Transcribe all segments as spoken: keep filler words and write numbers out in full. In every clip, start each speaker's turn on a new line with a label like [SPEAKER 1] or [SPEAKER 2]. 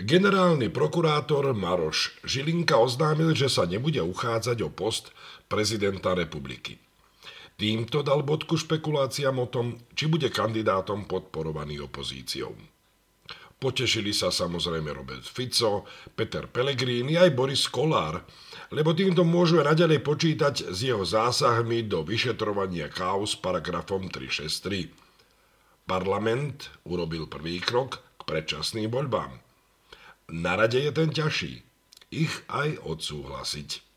[SPEAKER 1] Generálny prokurátor Maroš Žilinka oznámil, že sa nebude uchádzať o post prezidenta republiky. Týmto dal bodku špekuláciám o tom, či bude kandidátom podporovaný opozíciou. Potešili sa samozrejme Robert Fico, Peter Pellegrini aj Boris Kollár, lebo týmto môžu aj naďalej počítať s jeho zásahmi do vyšetrovania káuz paragrafom tristošesťdesiattri. Parlament urobil prvý krok k predčasným voľbám. Na rade je ten ťažší, ich aj odsúhlasiť.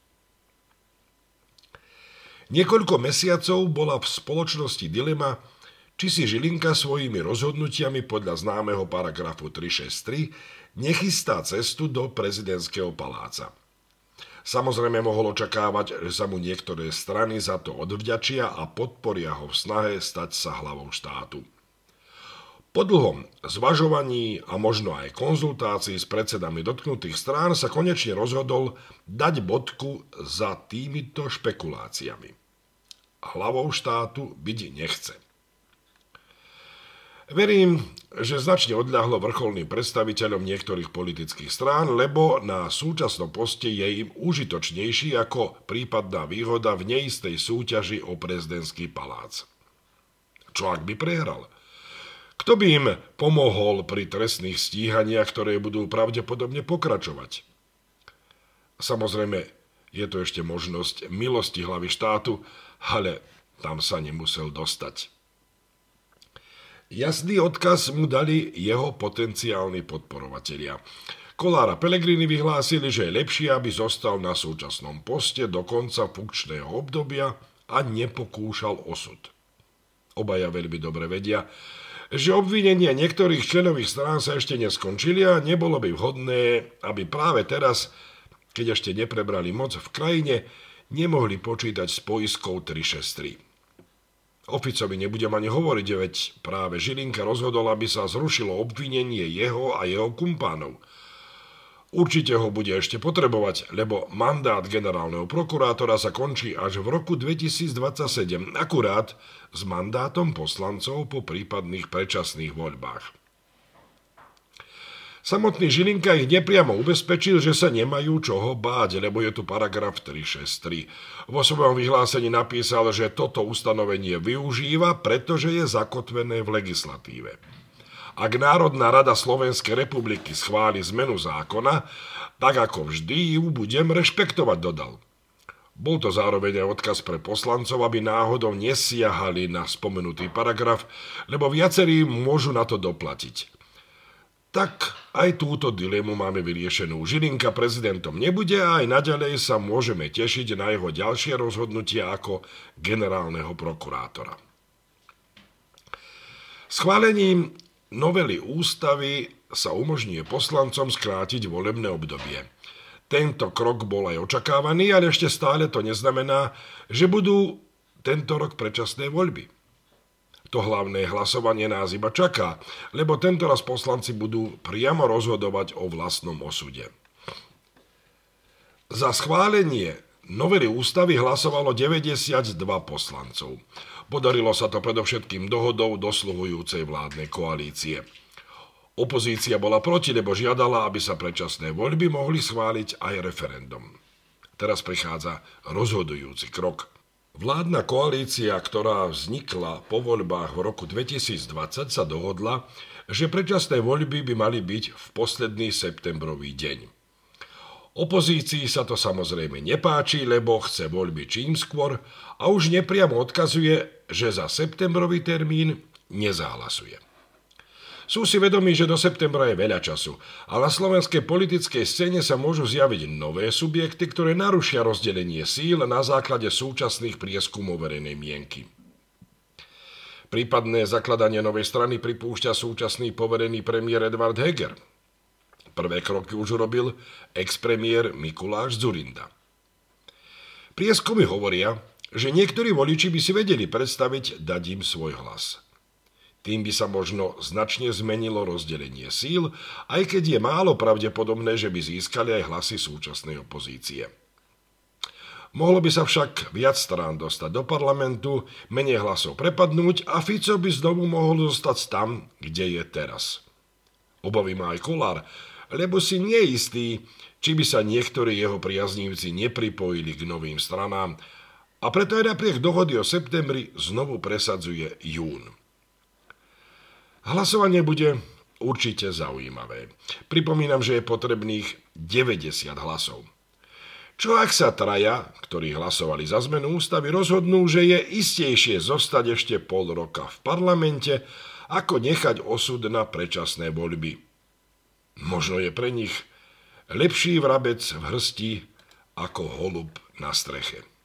[SPEAKER 1] Niekoľko mesiacov bola v spoločnosti dilema, či si Žilinka svojimi rozhodnutiami podľa známeho paragrafu tristošesťdesiattri nechystá cestu do prezidentského paláca. Samozrejme mohol očakávať, že sa mu niektoré strany za to odvďačia a podporia ho v snahe stať sa hlavou štátu. Po dlhom zvažovaní a možno aj konzultácii s predsedami dotknutých strán sa konečne rozhodol dať bodku za týmito špekuláciami. Hlavou štátu byť nechce. Verím, že značne odľahlo vrcholným predstaviteľom niektorých politických strán, lebo na súčasnom poste je im užitočnejší ako prípadná výhoda v neistej súťaži o prezidentský palác. Čo ak by prehral? Kto by im pomohol pri trestných stíhaniach, ktoré budú pravdepodobne pokračovať? Samozrejme, je to ešte možnosť milosti hlavy štátu, ale tam sa nemusel dostať. Jasný odkaz mu dali jeho potenciálni podporovatelia. Kollár a Pellegrini vyhlásili, že je lepšie, aby zostal na súčasnom poste do konca funkčného obdobia a nepokúšal osud. Obaja veľmi dobre vedia, že obvinenia niektorých členových strán sa ešte neskončili a nebolo by vhodné, aby práve teraz, keď ešte neprebrali moc v krajine, nemohli počítať s poiskou tristošesťdesiattri. O Ficovi nebudem ani hovoriť, veď práve Žilinka rozhodol, aby sa zrušilo obvinenie jeho a jeho kumpánov. Určite ho bude ešte potrebovať, lebo mandát generálneho prokurátora sa končí až v roku dvetisícdvadsaťsedem, akurát s mandátom poslancov po prípadných predčasných voľbách. Samotný Žilinka ich nepriamo ubezpečil, že sa nemajú čoho báť, lebo je tu paragraf tristošesťdesiattri. Vo svojom vyhlásení napísal, že toto ustanovenie využíva, pretože je zakotvené v legislatíve. Ak Národná rada Slovenskej republiky schváli zmenu zákona, tak ako vždy ju budem rešpektovať, dodal. Bol to zároveň aj odkaz pre poslancov, aby náhodou nesiahali na spomenutý paragraf, lebo viacerí môžu na to doplatiť. Tak aj túto dilemu máme vyriešenú. Žilinka prezidentom nebude a aj naďalej sa môžeme tešiť na jeho ďalšie rozhodnutia ako generálneho prokurátora. Schválením novely ústavy sa umožňuje poslancom skrátiť volebné obdobie. Tento krok bol aj očakávaný, ale ešte stále to neznamená, že budú tento rok predčasné voľby. To hlavné hlasovanie nás iba čaká, lebo tento raz poslanci budú priamo rozhodovať o vlastnom osude. Za schválenie novely ústavy hlasovalo deväťdesiatdva poslancov. Podarilo sa to predovšetkým dohodou dosluhujúcej vládnej koalície. Opozícia bola proti, lebo žiadala, aby sa predčasné voľby mohli schváliť aj referendum. Teraz prichádza rozhodujúci krok. Vládna koalícia, ktorá vznikla po voľbách v roku dvetisícdvadsať, sa dohodla, že predčasné voľby by mali byť v posledný septembrový deň. Opozícii sa to samozrejme nepáči, lebo chce voľby čím skôr a už nepriamo odkazuje, že za septembrový termín nezahlasuje. Sú si vedomí, že do septembra je veľa času a na slovenskej politickej scéne sa môžu zjaviť nové subjekty, ktoré narušia rozdelenie síl na základe súčasných prieskumov verejnej mienky. Prípadné zakladanie novej strany pripúšťa súčasný poverený premiér Eduard Heger. Prvé kroky už urobil ex-premiér Mikuláš Dzurinda. Prieskumy hovoria, že niektorí voliči by si vedeli predstaviť dať im svoj hlas. Tým by sa možno značne zmenilo rozdelenie síl, aj keď je málo pravdepodobné, že by získali aj hlasy súčasnej opozície. Mohlo by sa však viac strán dostať do parlamentu, menej hlasov prepadnúť a Fico by znovu mohol zostať tam, kde je teraz. Obavy má aj Kollár, lebo si neistý, či by sa niektorí jeho priaznívci nepripojili k novým stranám, a preto aj napriek dohody o septembri znovu presadzuje jún. Hlasovanie bude určite zaujímavé. Pripomínam, že je potrebných deväťdesiat hlasov. Čo ak sa traja, ktorí hlasovali za zmenu ústavy, rozhodnú, že je istejšie zostať ešte pol roka v parlamente, ako nechať osud na predčasné voľby? Možno je pre nich lepší vrabec v hrsti ako holub na streche.